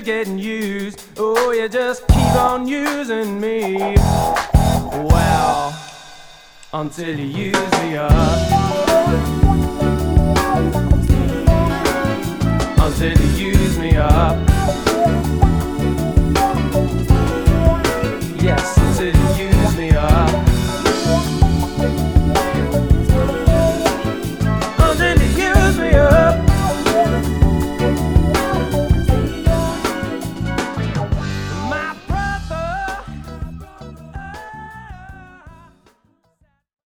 getting used. Oh, you just keep on using me. Well, until you use me up. Until you use me up.